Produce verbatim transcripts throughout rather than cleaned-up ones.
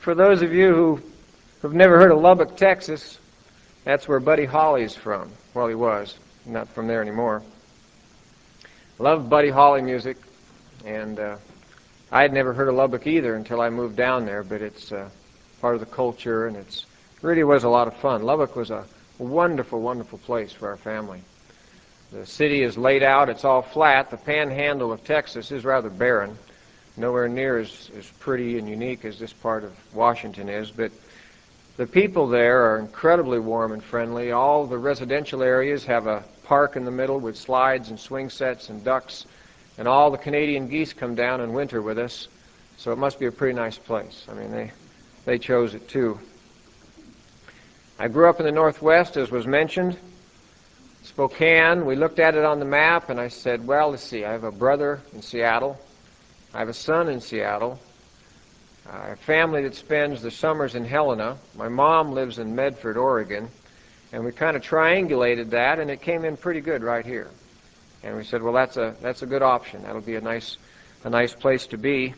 for those of you who have never heard of Lubbock, Texas, that's where Buddy Holly's from. Well, he was. Not from there anymore. Loved Buddy Holly music, and uh, I had never heard of Lubbock either until I moved down there, but it's uh, part of the culture, and it's really was a lot of fun. Lubbock was a wonderful, wonderful place for our family. The city is laid out. It's all flat. The panhandle of Texas is rather barren. Nowhere near as, as pretty and unique as this part of Washington is, but the people there are incredibly warm and friendly. All the residential areas have a park in the middle with slides and swing sets and ducks, and all the Canadian geese come down in winter with us, so it must be a pretty nice place. I mean, they, they chose it too. I grew up in the Northwest, as was mentioned. Spokane, we looked at it on the map, and I said, well, let's see, I have a brother in Seattle. I have a son in Seattle. I have a family that spends the summers in Helena. My mom lives in Medford, Oregon. And we kind of triangulated that, and it came in pretty good right here. And we said, well, that's a that's a good option. That'll be a nice a nice place to be.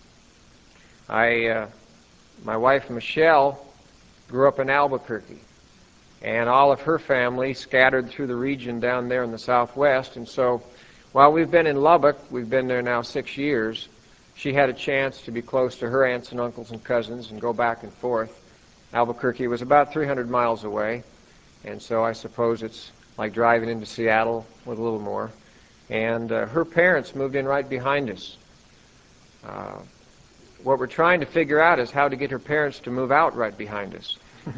I, uh, my wife Michelle, grew up in Albuquerque, and all of her family scattered through the region down there in the Southwest. And so, while we've been in Lubbock, we've been there now six years. She had a chance to be close to her aunts and uncles and cousins and go back and forth. Albuquerque was about three hundred miles away. And so I suppose it's like driving into Seattle with a little more. And uh, her parents moved in right behind us. Uh, what we're trying to figure out is how to get her parents to move out right behind us.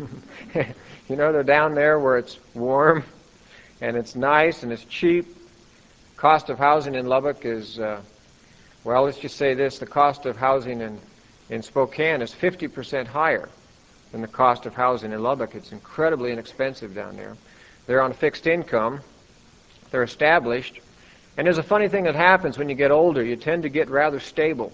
You know, they're down there where it's warm and it's nice and it's cheap. Cost of housing in Lubbock is, uh, well, let's just say this, the cost of housing in, in Spokane is fifty percent higher than the cost of housing in Lubbock. It's incredibly inexpensive down there. They're on a fixed income. They're established. And there's a funny thing that happens when you get older. You tend to get rather stable.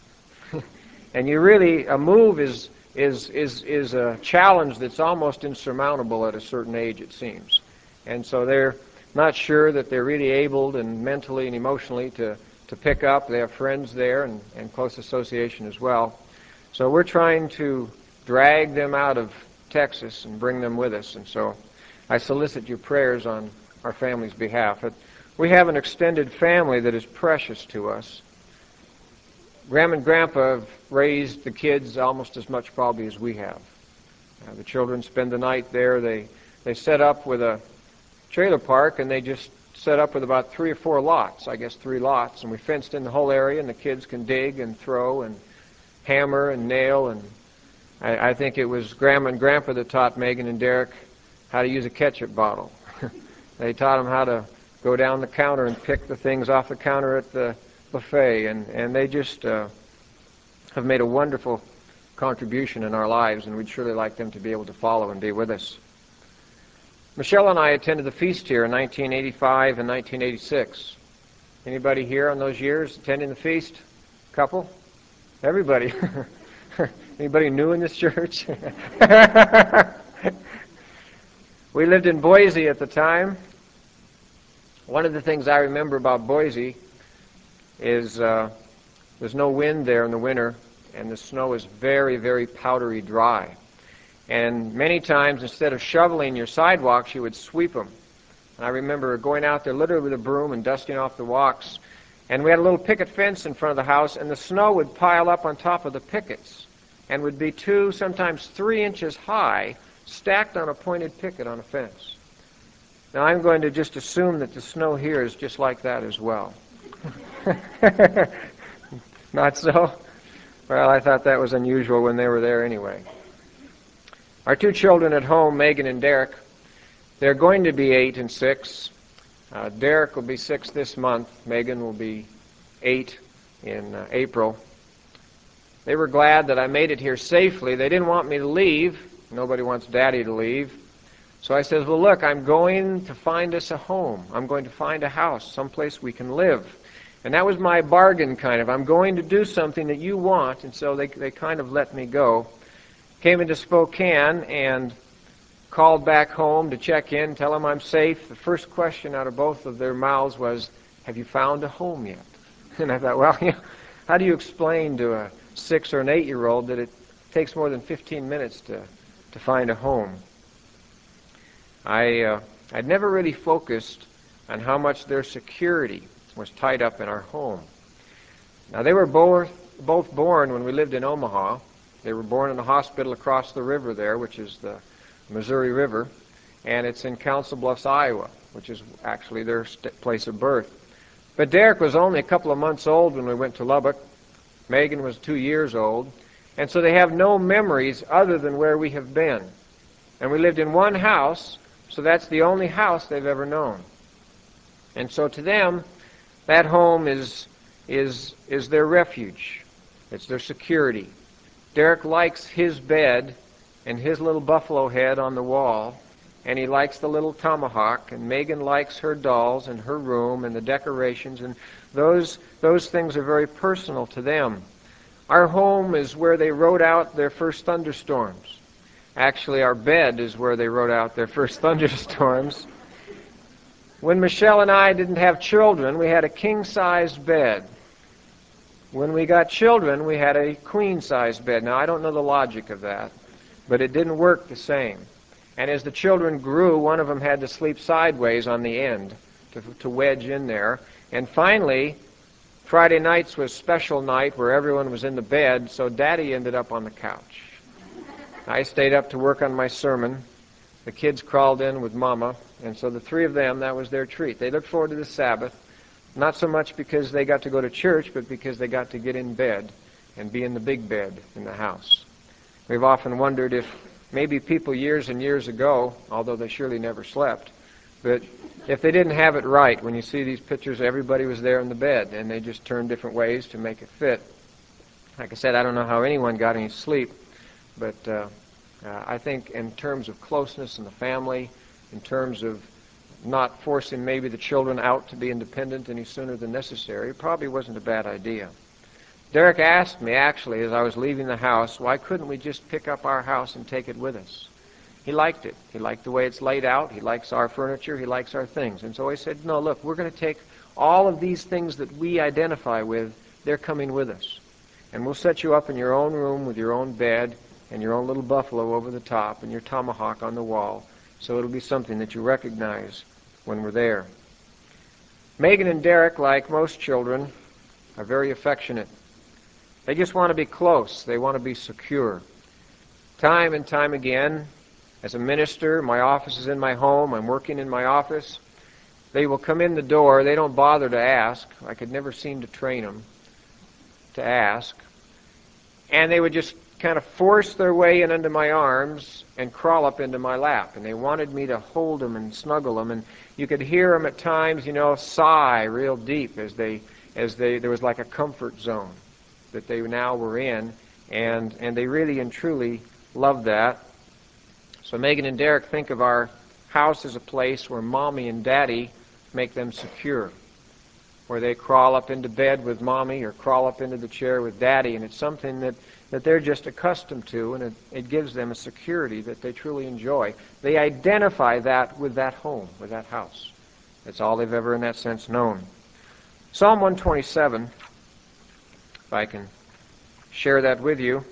And you really, a move is, is, is, is a challenge that's almost insurmountable at a certain age, it seems. And so they're not sure that they're really able and mentally and emotionally to, to pick up. They have friends there and, and close association as well. So we're trying to drag them out of Texas and bring them with us. And so I solicit your prayers on our family's behalf. But we have an extended family that is precious to us. Grandma and Grandpa have raised the kids almost as much probably as we have. Uh, the children spend the night there. They, they set up with a trailer park, and they just set up with about three or four lots, I guess three lots. And we fenced in the whole area, and the kids can dig and throw and hammer and nail. And I, I think it was Grandma and Grandpa that taught Megan and Derek how to use a ketchup bottle. They taught them how to go down the counter and pick the things off the counter at the buffet, and, and they just uh, have made a wonderful contribution in our lives, and we'd surely like them to be able to follow and be with us. Michelle and I attended the feast here in nineteen eighty-five and nineteen eighty-six. Anybody here on those years attending the feast? Couple? Everybody. Anybody new in this church? We lived in Boise at the time. One of the things I remember about Boise is uh, there's no wind there in the winter, and the snow is very, very powdery dry. And many times, instead of shoveling your sidewalks, you would sweep them. And I remember going out there literally with a broom and dusting off the walks. And we had a little picket fence in front of the house, and the snow would pile up on top of the pickets and would be two, sometimes three inches high, stacked on a pointed picket on a fence. Now, I'm going to just assume that the snow here is just like that as well. Not so? Well, I thought that was unusual when they were there anyway. Our two children at home, Megan and Derek, they're going to be eight and six. Uh, Derek will be six this month. Megan will be eight in uh, April. They were glad that I made it here safely. They didn't want me to leave. Nobody wants Daddy to leave. So I said, well, look, I'm going to find us a home. I'm going to find a house, someplace we can live. And that was my bargain, kind of. I'm going to do something that you want, and so they, they kind of let me go. Came into Spokane and called back home to check in, tell them I'm safe. The first question out of both of their mouths was, have you found a home yet? And I thought, well, you know, how do you explain to a six or an eight-year-old that it takes more than fifteen minutes to, to find a home. I, uh, I'd never really focused on how much their security was tied up in our home. Now, they were both, both born when we lived in Omaha. They were born in a hospital across the river there, which is the Missouri River, and it's in Council Bluffs, Iowa, which is actually their st- place of birth. But Derek was only a couple of months old when we went to Lubbock. Megan was two years old, and so they have no memories other than where we have been. And we lived in one house, so that's the only house they've ever known. And so to them, that home is is is their refuge. It's their security. Derek likes his bed and his little buffalo head on the wall, and he likes the little tomahawk, and Megan likes her dolls and her room and the decorations, and those those things are very personal to them. Our home is where they wrote out their first thunderstorms. Actually, our bed is where they wrote out their first thunderstorms. When Michelle and I didn't have children, we had a king-sized bed. When we got children, we had a queen-sized bed. Now, I don't know the logic of that, but it didn't work the same. And as the children grew, one of them had to sleep sideways on the end to, to wedge in there. And finally, Friday nights was special night where everyone was in the bed, so Daddy ended up on the couch. I stayed up to work on my sermon. The kids crawled in with Mama, and so the three of them, that was their treat. They looked forward to the Sabbath, not so much because they got to go to church, but because they got to get in bed and be in the big bed in the house. We've often wondered if maybe people years and years ago, although they surely never slept, but if they didn't have it right, when you see these pictures, everybody was there in the bed, and they just turned different ways to make it fit. Like I said, I don't know how anyone got any sleep, but uh, uh, I think in terms of closeness in the family, in terms of not forcing maybe the children out to be independent any sooner than necessary, it probably wasn't a bad idea. Derek asked me, actually, as I was leaving the house, why couldn't we just pick up our house and take it with us? He liked it. He liked the way it's laid out. He likes our furniture. He likes our things. And so I said, no, look, we're going to take all of these things that we identify with, they're coming with us. And we'll set you up in your own room with your own bed and your own little buffalo over the top and your tomahawk on the wall, so it'll be something that you recognize when we're there. Megan and Derek, like most children, are very affectionate. They just want to be close. They want to be secure. Time and time again, as a minister, my office is in my home, I'm working in my office, they will come in the door. They don't bother to ask. I could never seem to train them to ask. And they would just kind of force their way in under my arms and crawl up into my lap. And they wanted me to hold them and snuggle them. And you could hear them at times, you know, sigh real deep as they, as they, there was like a comfort zone that they now were in. And, and they really and truly loved that. So Megan and Derek think of our house as a place where Mommy and Daddy make them secure, where they crawl up into bed with Mommy or crawl up into the chair with Daddy, and it's something that, that they're just accustomed to, and it, it gives them a security that they truly enjoy. They identify that with that home, with that house. That's all they've ever in that sense known. Psalm one twenty-seven, if I can share that with you.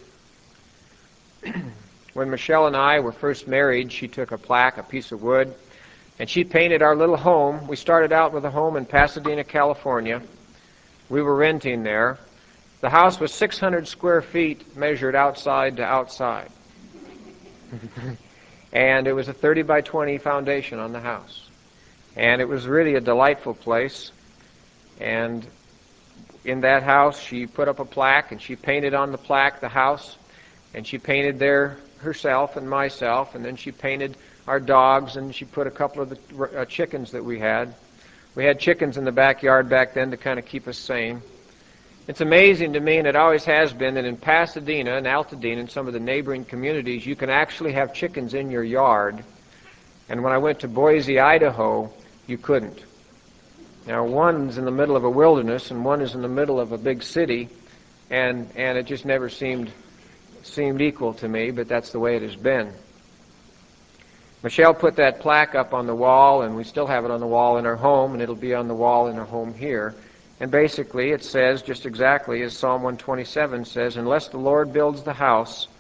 When Michelle and I were first married, she took a plaque, a piece of wood, and she painted our little home. We started out with a home in Pasadena, California. We were renting there. The house was six hundred square feet measured outside to outside. And it was a thirty by twenty foundation on the house. And it was really a delightful place. And in that house, she put up a plaque, and she painted on the plaque the house. And she painted there herself and myself, and then she painted our dogs, and she put a couple of the uh, chickens that we had. We had chickens in the backyard back then to kind of keep us sane. It's amazing to me, and it always has been, that in Pasadena and Altadena and some of the neighboring communities, you can actually have chickens in your yard. And when I went to Boise, Idaho, you couldn't. Now, one's in the middle of a wilderness, and one is in the middle of a big city, and, and it just never seemed seemed equal to me, but that's the way it has been. Michelle put that plaque up on the wall, and we still have it on the wall in our home, and it'll be on the wall in our home here. And basically it says just exactly as Psalm one twenty-seven says, unless the Lord builds the house,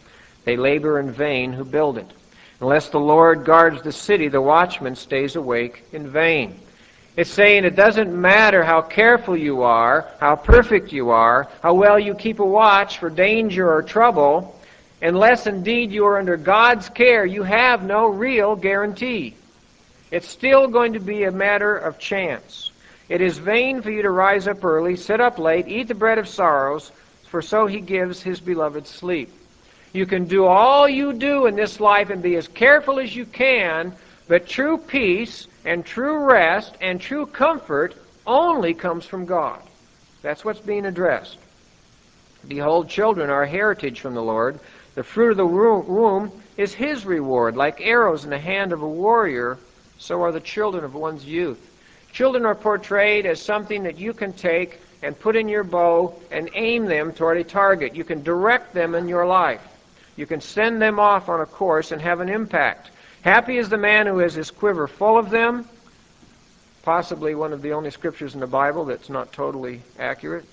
They labor in vain who build it. Unless the Lord guards the city, the watchman stays awake in vain. It's saying it doesn't matter how careful you are, how perfect you are, how well you keep a watch for danger or trouble, unless indeed you are under God's care, you have no real guarantee. It's still going to be a matter of chance. It is vain for you to rise up early, sit up late, eat the bread of sorrows, for so he gives his beloved sleep. You can do all you do in this life and be as careful as you can, but true peace and true rest and true comfort only comes from God. That's what's being addressed. Behold, children are a heritage from the Lord. The fruit of the womb is his reward. Like arrows in the hand of a warrior, so are the children of one's youth. Children are portrayed as something that you can take and put in your bow and aim them toward a target. You can direct them in your life. You can send them off on a course and have an impact. Happy is the man who has his quiver full of them. Possibly one of the only scriptures in the Bible that's not totally accurate.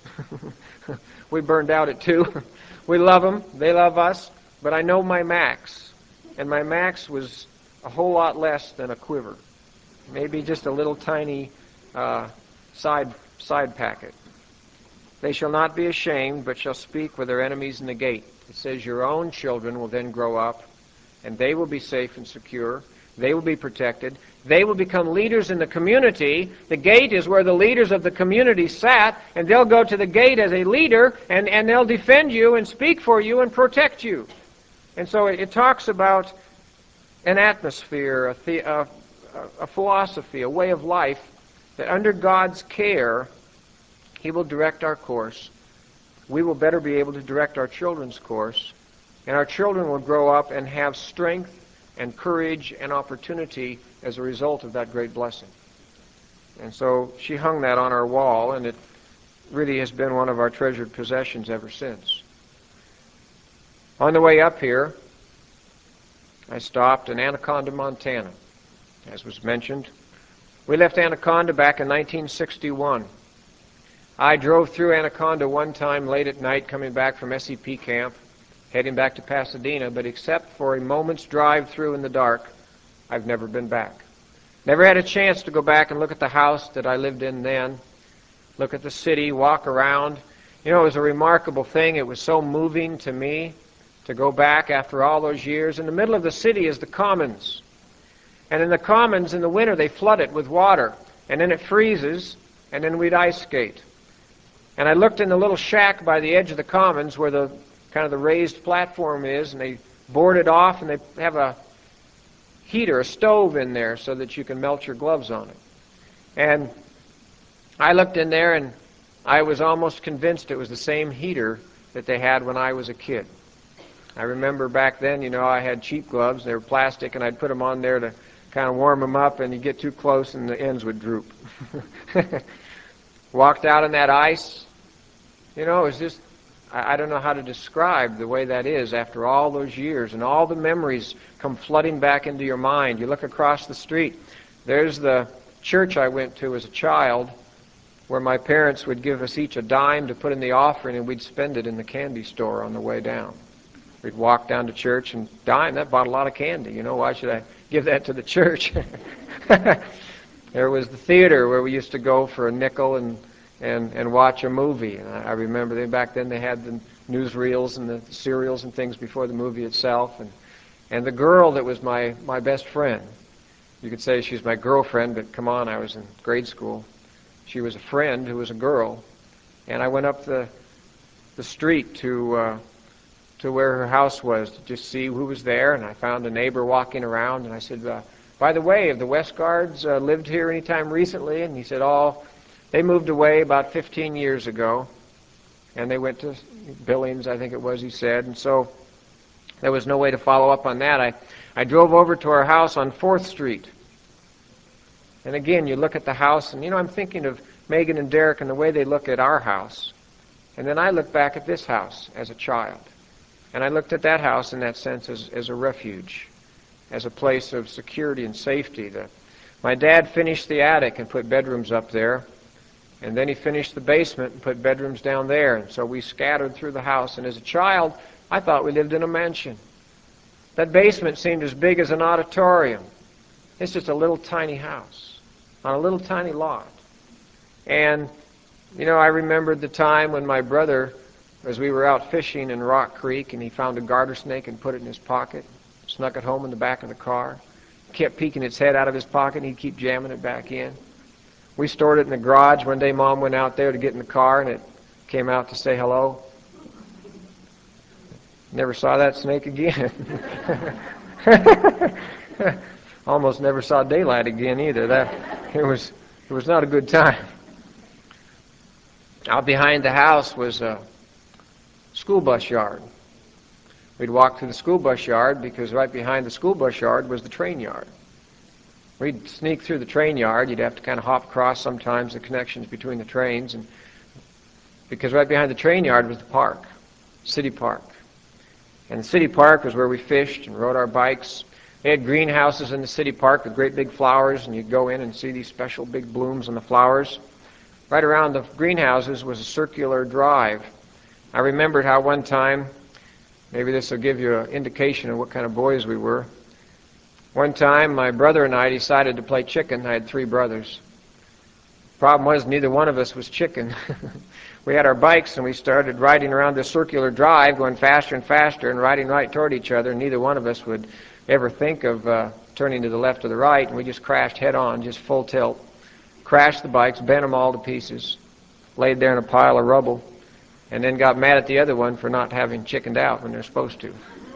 We burned out at two. We love them. They love us. But I know my max. And my max was a whole lot less than a quiver. Maybe just a little tiny uh, side side packet. They shall not be ashamed, but shall speak with their enemies in the gate. It says your own children will then grow up, and they will be safe and secure. They will be protected. They will become leaders in the community. The gate is where the leaders of the community sat, and they'll go to the gate as a leader, and, and they'll defend you and speak for you and protect you. And so it, it talks about an atmosphere, a, the, a, a philosophy, a way of life that under God's care, he will direct our course. We will better be able to direct our children's course, and our children will grow up and have strength and courage and opportunity as a result of that great blessing. And so she hung that on our wall, and it really has been one of our treasured possessions ever since. On the way up here, I stopped in Anaconda, Montana, as was mentioned. We left Anaconda back in nineteen sixty-one. I drove through Anaconda one time late at night coming back from S E P camp, heading back to Pasadena, but except for a moment's drive through in the dark, I've never been back. Never had a chance to go back and look at the house that I lived in then, look at the city, walk around. You know, it was a remarkable thing. It was so moving to me to go back after all those years. In the middle of the city is the Commons. And in the Commons, in the winter, they flood it with water. And then it freezes, and then we'd ice skate. And I looked in the little shack by the edge of the Commons where the kind of the raised platform is, and they board it off, and they have a heater, a stove in there so that you can melt your gloves on it. And I looked in there, and I was almost convinced it was the same heater that they had when I was a kid. I remember back then, you know, I had cheap gloves. They were plastic, and I'd put them on there to kind of warm them up, and you get too close, and the ends would droop. Walked out on that ice. You know, it was just, I don't know how to describe the way that is after all those years, and all the memories come flooding back into your mind. You look across the street. There's the church I went to as a child, where my parents would give us each a dime to put in the offering, and we'd spend it in the candy store on the way down. We'd walk down to church, and dime, that bought a lot of candy. You know, why should I give that to the church? There was the theater where we used to go for a nickel and and, and watch a movie. And I, I remember they, back then they had the newsreels and the serials and things before the movie itself. And, and the girl that was my, my best friend, you could say she's my girlfriend, but come on, I was in grade school. She was a friend who was a girl. And I went up the, the street to, uh, to where her house was to just see who was there. And I found a neighbor walking around, and I said, uh, by the way, have the Westguards uh, lived here any time recently? And he said, oh, they moved away about fifteen years ago, and they went to Billings, I think it was, he said, and so there was no way to follow up on that. I, I drove over to our house on fourth street, and again, you look at the house, and you know, I'm thinking of Megan and Derek and the way they look at our house, and then I look back at this house as a child, and I looked at that house in that sense as, as a refuge, as a place of security and safety. The, my dad finished the attic and put bedrooms up there. And then he finished the basement and put bedrooms down there. And so we scattered through the house. And as a child, I thought we lived in a mansion. That basement seemed as big as an auditorium. It's just a little tiny house on a little tiny lot. And, you know, I remembered the time when my brother, as we were out fishing in Rock Creek, and he found a garter snake and put it in his pocket, snuck it home in the back of the car, kept peeking its head out of his pocket, and he'd keep jamming it back in. We stored it in the garage. One day Mom went out there to get in the car, and it came out to say hello. Never saw that snake again. Almost never saw daylight again either. That it was it was not a good time. Out behind the house was a school bus yard. We'd walk through the school bus yard because right behind the school bus yard was the train yard. We'd sneak through the train yard. You'd have to kind of hop across sometimes the connections between the trains, and because right behind the train yard was the park, city park. And the city park was where we fished and rode our bikes. They had greenhouses in the city park with great big flowers, and you'd go in and see these special big blooms on the flowers. Right around the greenhouses was a circular drive. I remembered how one time, maybe this will give you an indication of what kind of boys we were. One time, my brother and I decided to play chicken. I had three brothers. Problem was, neither one of us was chicken. We had our bikes, and we started riding around this circular drive, going faster and faster, and riding right toward each other. And neither one of us would ever think of uh, turning to the left or the right, and we just crashed head-on, just full tilt. Crashed the bikes, bent them all to pieces, laid there in a pile of rubble, and then got mad at the other one for not having chickened out when they're supposed to.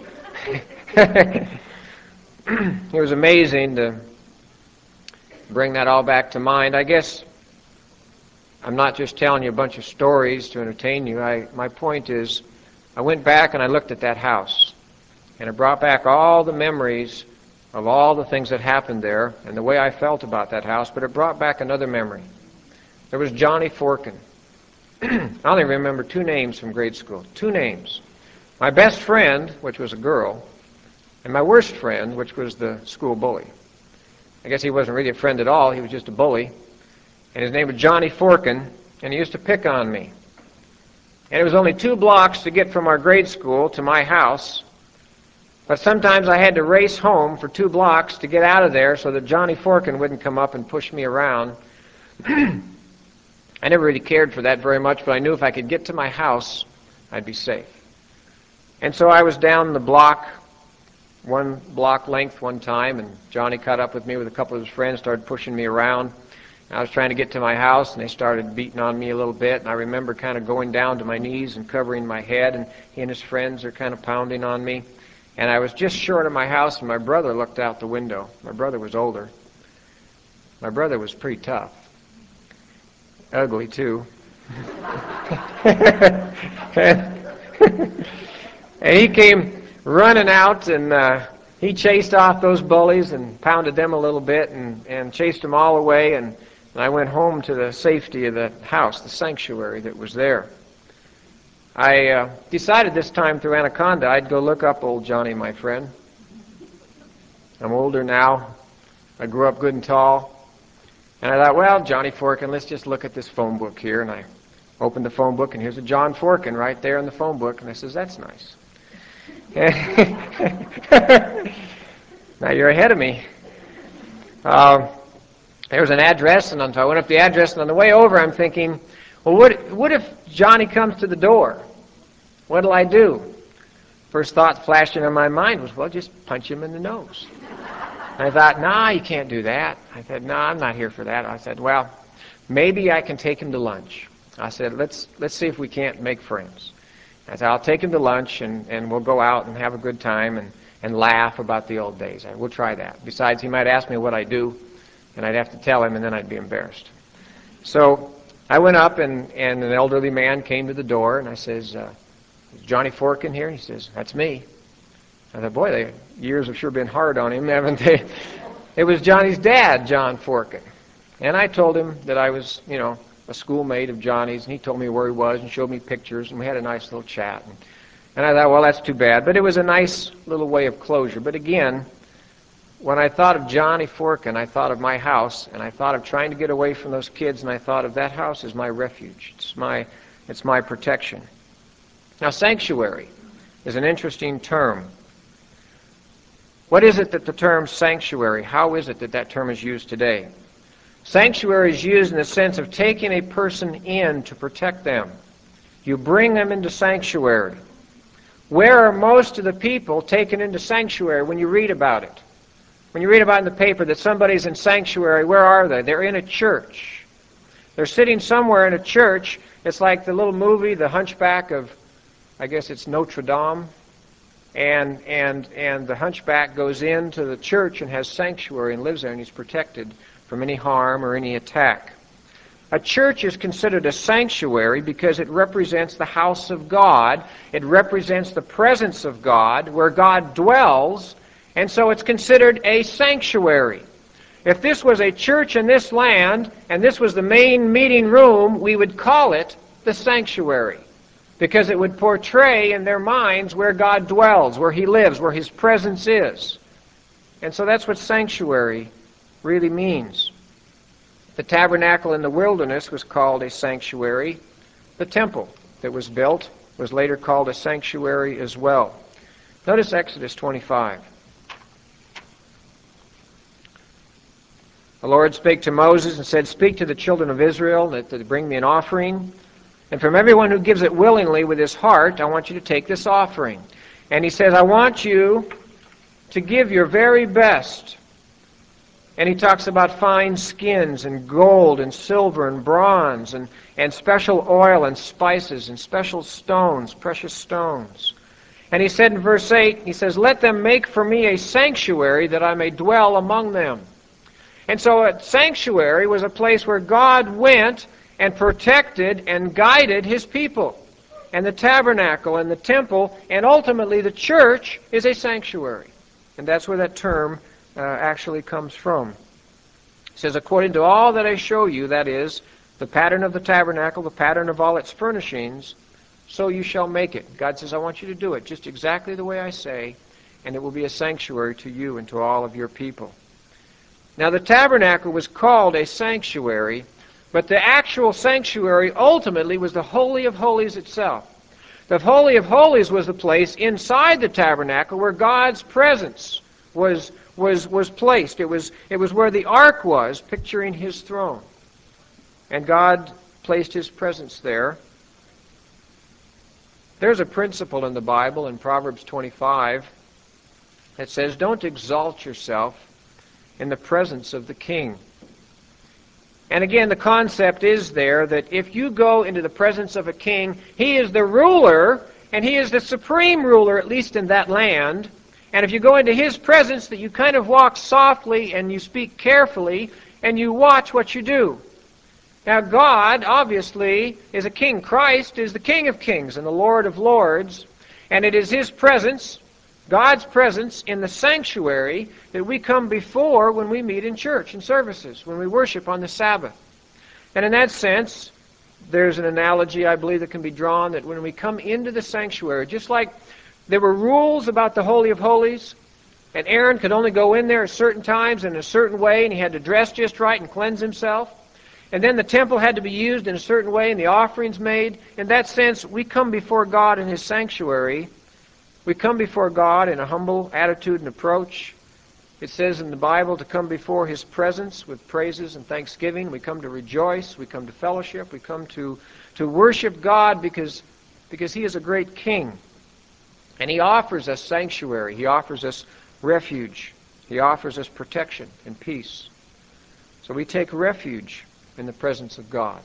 It was amazing to bring that all back to mind. I guess I'm not just telling you a bunch of stories to entertain you. I, my point is, I went back and I looked at that house, and it brought back all the memories of all the things that happened there and the way I felt about that house, but it brought back another memory. There was Johnny Forkin. I only remember two names from grade school. Two names. My best friend, which was a girl, and my worst friend, which was the school bully. I guess he wasn't really a friend at all. He was just a bully. And his name was Johnny Forkin, and he used to pick on me. And it was only two blocks to get from our grade school to my house, but sometimes I had to race home for two blocks to get out of there so that Johnny Forkin wouldn't come up and push me around. I never really cared for that very much, but I knew if I could get to my house, I'd be safe. And so I was down the block, one block length one time, and Johnny caught up with me with a couple of his friends, started pushing me around. I was trying to get to my house, and they started beating on me a little bit, and I remember kind of going down to my knees and covering my head, and he and his friends are kind of pounding on me. And I was just short of my house, and my brother looked out the window. My brother was older. My brother was pretty tough. Ugly, too. And he came running out, and uh, he chased off those bullies and pounded them a little bit and, and chased them all away, and, and I went home to the safety of the house, the sanctuary that was there. I uh, decided this time through Anaconda I'd go look up old Johnny, my friend. I'm older now. I grew up good and tall. And I thought, well, Johnny Forkin, let's just look at this phone book here. And I opened the phone book, and here's a John Forkin right there in the phone book. And I says, that's nice. Now you're ahead of me. Uh, there was an address, and I went up the address, and on the way over I'm thinking, well, what, what if Johnny comes to the door? What'll I do? First thought flashing in my mind was, well, just punch him in the nose. And I thought, nah, you can't do that. I said, no, nah, I'm not here for that. I said, well, maybe I can take him to lunch. I said, let's let's see if we can't make friends. I said, I'll take him to lunch, and, and we'll go out and have a good time and, and laugh about the old days. I, we'll try that. Besides, he might ask me what I do, and I'd have to tell him, and then I'd be embarrassed. So I went up, and, and an elderly man came to the door, and I says, uh, is Johnny Forkin here? He says, that's me. I thought, boy, the years have sure been hard on him, haven't they? It was Johnny's dad, John Forkin. And I told him that I was, you know, a schoolmate of Johnny's, and he told me where he was and showed me pictures, and we had a nice little chat. And, and I thought, well, that's too bad. But it was a nice little way of closure. But again, when I thought of Johnny Forkin, I thought of my house, and I thought of trying to get away from those kids, and I thought of that house as my refuge. It's my, it's my protection. Now, sanctuary is an interesting term. What is it that the term sanctuary, how is it that that term is used today? Sanctuary is used in the sense of taking a person in to protect them. You bring them into sanctuary. Where are most of the people taken into sanctuary when you read about it? When you read about in the paper that somebody's in sanctuary, where are they? They're in a church. They're sitting somewhere in a church. It's like the little movie, The Hunchback of, I guess it's Notre Dame. And, and, and the hunchback goes into the church and has sanctuary and lives there, and he's protected from any harm or any attack. A church is considered a sanctuary because it represents the house of God. It represents the presence of God, where God dwells, and so it's considered a sanctuary. If this was a church in this land, and this was the main meeting room, we would call it the sanctuary, because it would portray in their minds where God dwells, where He lives, where His presence is. And so that's what sanctuary really means. The tabernacle in the wilderness was called a sanctuary. The temple that was built was later called a sanctuary as well. Notice Exodus twenty-five. The Lord spake to Moses and said, "Speak to the children of Israel that they bring me an offering. And from everyone who gives it willingly with his heart, I want you to take this offering." And he says, "I want you to give your very best." And he talks about fine skins and gold and silver and bronze and, and special oil and spices and special stones, precious stones. And he said in verse eight, he says, "Let them make for me a sanctuary that I may dwell among them." And so a sanctuary was a place where God went and protected and guided His people. And the tabernacle and the temple and ultimately the church is a sanctuary. And that's where that term uh, actually comes from. It says, "According to all that I show you," that is, the pattern of the tabernacle, the pattern of all its furnishings, "so you shall make it." God says, "I want you to do it just exactly the way I say, and it will be a sanctuary to you and to all of your people." Now the tabernacle was called a sanctuary, but the actual sanctuary ultimately was the Holy of Holies itself. The Holy of Holies was the place inside the tabernacle where God's presence was, was, was placed. It was, it was where the ark was, picturing His throne. And God placed His presence there. There's a principle in the Bible, in Proverbs twenty-five, that says, "Don't exalt yourself in the presence of the king." And again, the concept is there that if you go into the presence of a king, he is the ruler, and he is the supreme ruler, at least in that land. And if you go into his presence, that you kind of walk softly and you speak carefully and you watch what you do. Now God, obviously, is a king. Christ is the King of kings and the Lord of lords. And it is His presence, God's presence in the sanctuary, that we come before when we meet in church, in services, when we worship on the Sabbath. And in that sense, there's an analogy, I believe, that can be drawn, that when we come into the sanctuary, just like there were rules about the Holy of Holies, and Aaron could only go in there at certain times in a certain way, and he had to dress just right and cleanse himself. And then the temple had to be used in a certain way, and the offerings made. In that sense, we come before God in His sanctuary. We come before God in a humble attitude and approach. It says in the Bible to come before His presence with praises and thanksgiving. We come to rejoice. We come to fellowship. We come to, to worship God because, because He is a great King. And He offers us sanctuary. He offers us refuge. He offers us protection and peace. So we take refuge in the presence of God.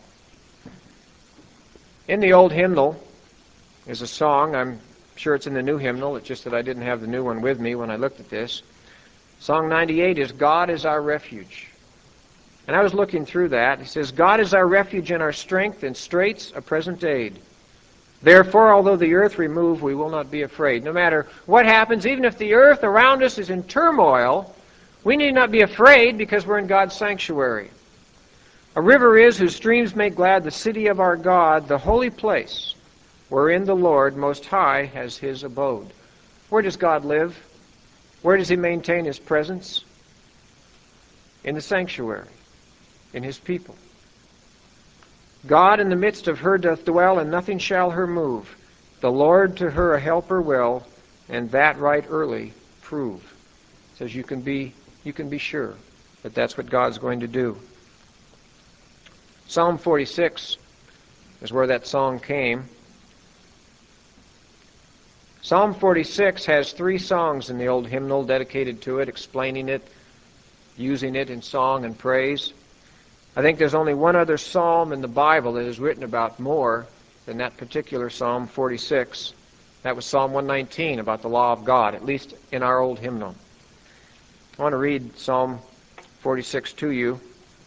In the old hymnal is a song. I'm sure it's in the new hymnal. It's just that I didn't have the new one with me when I looked at this. Song ninety-eight is "God is our refuge." And I was looking through that. It says, "God is our refuge and our strength, in straits a present aid. Therefore, although the earth remove, we will not be afraid." No matter what happens, even if the earth around us is in turmoil, we need not be afraid because we're in God's sanctuary. "A river is whose streams make glad the city of our God, the holy place, wherein the Lord Most High has His abode." Where does God live? Where does He maintain His presence? In the sanctuary, in His people. "God in the midst of her doth dwell, and nothing shall her move. The Lord to her a helper will, and that right early prove." says you can be, you can be sure that that's what God's going to do. Psalm forty-six is where that song came. Psalm forty-six has three songs in the old hymnal dedicated to it, explaining it, using it in song and praise. I think there's only one other psalm in the Bible that is written about more than that particular Psalm forty-six. That was Psalm one nineteen about the law of God, at least in our old hymnal. I want to read Psalm forty-six to you.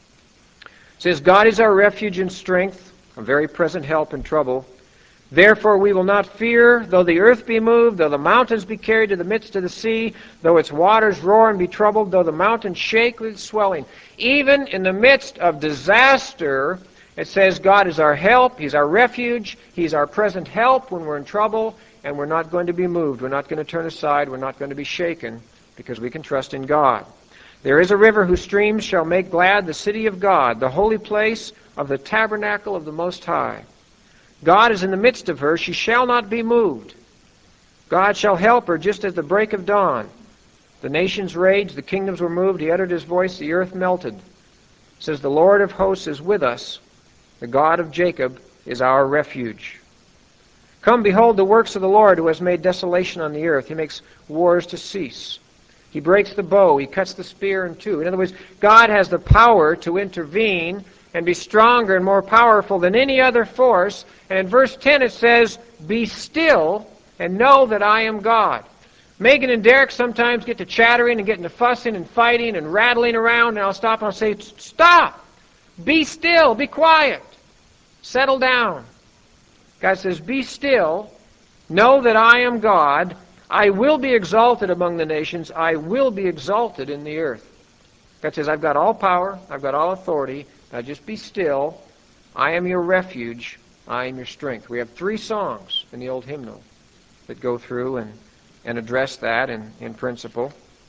It says, God is our refuge and strength, a very present help in trouble. Therefore we will not fear, though the earth be moved, though the mountains be carried to the midst of the sea, though its waters roar and be troubled, though the mountains shake with swelling. Even in the midst of disaster, it says God is our help, He's our refuge, He's our present help when we're in trouble, and we're not going to be moved. We're not going to turn aside. We're not going to be shaken, because we can trust in God. There is a river whose streams shall make glad the city of God, the holy place of the tabernacle of the Most High. God is in the midst of her. She shall not be moved. God shall help her just at the break of dawn. The nations raged, the kingdoms were moved. He uttered His voice, the earth melted. It says, the Lord of hosts is with us. The God of Jacob is our refuge. Come, behold the works of the Lord, who has made desolation on the earth. He makes wars to cease. He breaks the bow. He cuts the spear in two. In other words, God has the power to intervene and be stronger and more powerful than any other force. And in verse ten it says, be still and know that I am God. Megan and Derek sometimes get to chattering and getting to fussing and fighting and rattling around, and I'll stop and I'll say, stop! Be still, be quiet, settle down. God says, be still, know that I am God. I will be exalted among the nations. I will be exalted in the earth. God says, I've got all power. I've got all authority. Now just be still. I am your refuge. I am your strength. We have three songs in the old hymnal that go through and, and address that in, in principle.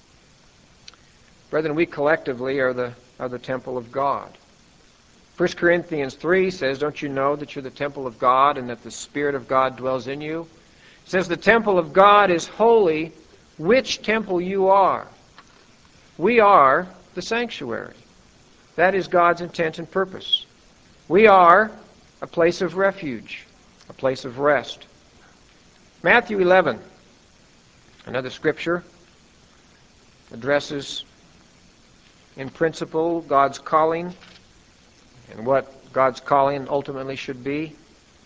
Brethren, we collectively are the, are the temple of God. First Corinthians three says, don't you know that you're the temple of God and that the Spirit of God dwells in you? It says the temple of God is holy, which temple you are. We are the sanctuary. That is God's intent and purpose. We are a place of refuge, a place of rest. Matthew eleven, another scripture, addresses in principle God's calling and what God's calling ultimately should be.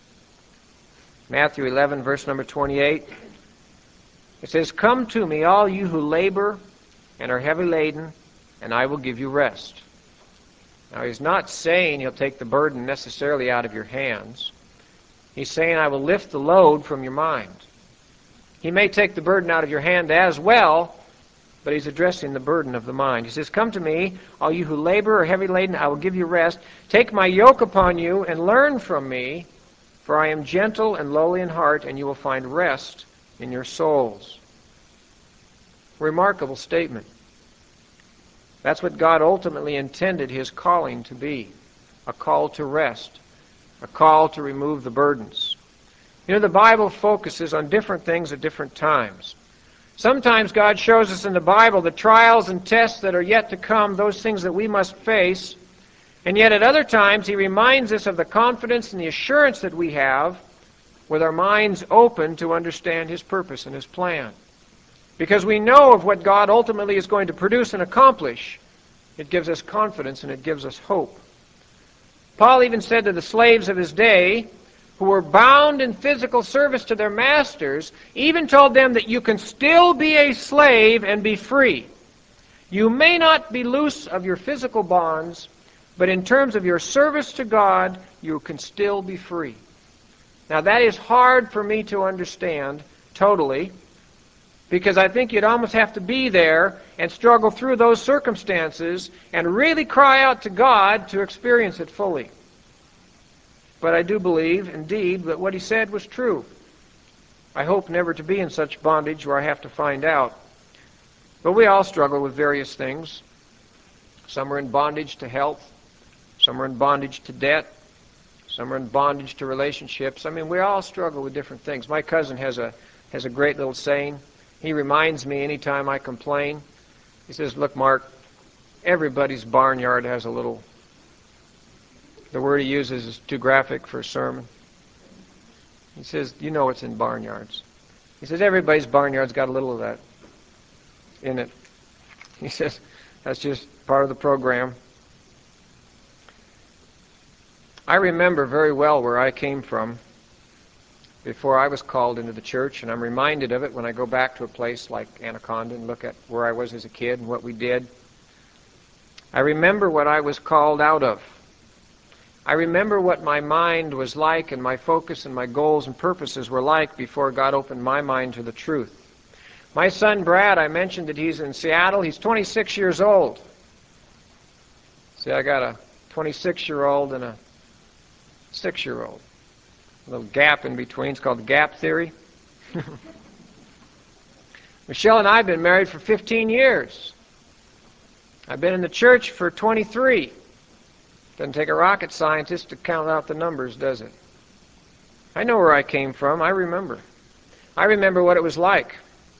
Matthew eleven, verse number twenty-eight. It says, come to me, all you who labor and are heavy laden, and I will give you rest. Now, He's not saying He'll take the burden necessarily out of your hands. He's saying, I will lift the load from your mind. He may take the burden out of your hand as well, but He's addressing the burden of the mind. He says, come to me, all you who labor or heavy laden, I will give you rest. Take my yoke upon you and learn from me, for I am gentle and lowly in heart, and you will find rest in your souls. Remarkable statement. That's what God ultimately intended His calling to be. A call to rest. A call to remove the burdens. You know, the Bible focuses on different things at different times. Sometimes God shows us in the Bible the trials and tests that are yet to come, those things that we must face. And yet at other times He reminds us of the confidence and the assurance that we have with our minds open to understand His purpose and His plan. Because we know of what God ultimately is going to produce and accomplish, it gives us confidence and it gives us hope. Paul even said to the slaves of his day, who were bound in physical service to their masters, even told them that you can still be a slave and be free. You may not be loose of your physical bonds, but in terms of your service to God, you can still be free. Now that is hard for me to understand totally, because I think you'd almost have to be there and struggle through those circumstances and really cry out to God to experience it fully. But I do believe, indeed, that what he said was true. I hope never to be in such bondage where I have to find out. But we all struggle with various things. Some are in bondage to health. Some are in bondage to debt. Some are in bondage to relationships. I mean, we all struggle with different things. My cousin has a has a great little saying. He reminds me anytime I complain He says, look, Mark, everybody's barnyard has a little, the word he uses is too graphic for a sermon. He says, you know what's in barnyards. He says, everybody's barnyard's got a little of that in it. He says, that's just part of the program. I remember very well where I came from before I was called into the church, and I'm reminded of it when I go back to a place like Anaconda and look at where I was as a kid and what we did. I remember what I was called out of. I remember what my mind was like and my focus and my goals and purposes were like before God opened my mind to the truth. My son Brad, I mentioned that he's in Seattle. He's twenty-six years old. See, I got a twenty-six-year-old and a six-year-old. A little gap in between. It's called the gap theory. Michelle and I have been married for fifteen years. I've been in the church for twenty-three. Doesn't take a rocket scientist to count out the numbers, does it? I know where I came from. I remember. I remember what it was like.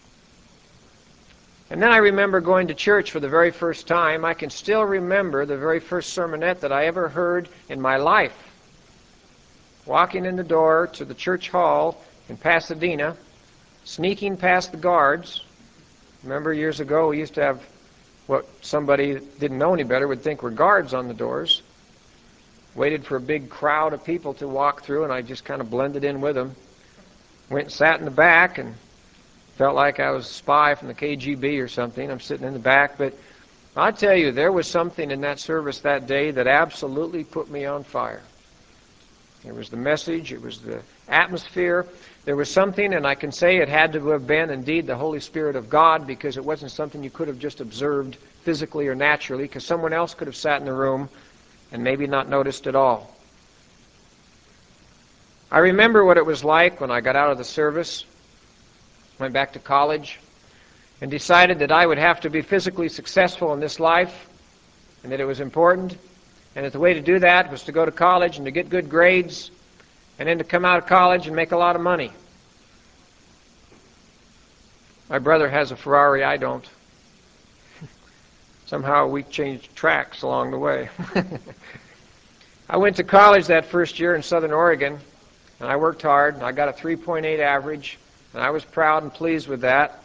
And then I remember going to church for the very first time. I can still remember the very first sermonette that I ever heard in my life. Walking in the door to the church hall in Pasadena, sneaking past the guards. Remember years ago we used to have what somebody that didn't know any better would think were guards on the doors. Waited for a big crowd of people to walk through, and I just kind of blended in with them. Went and sat in the back and felt like I was a spy from the K G B or something. I'm sitting in the back, but I'll tell you, there was something in that service that day that absolutely put me on fire. It was the message, it was the atmosphere. There was something, and I can say it had to have been indeed the Holy Spirit of God, because it wasn't something you could have just observed physically or naturally, because someone else could have sat in the room and maybe not noticed at all. I remember what it was like when I got out of the service, went back to college, and decided that I would have to be physically successful in this life, and that it was important, and that the way to do that was to go to college and to get good grades, and then to come out of college and make a lot of money. My brother has a Ferrari, I don't. Somehow we changed tracks along the way. I went to college that first year in Southern Oregon, and I worked hard, and I got a three point eight average, and I was proud and pleased with that.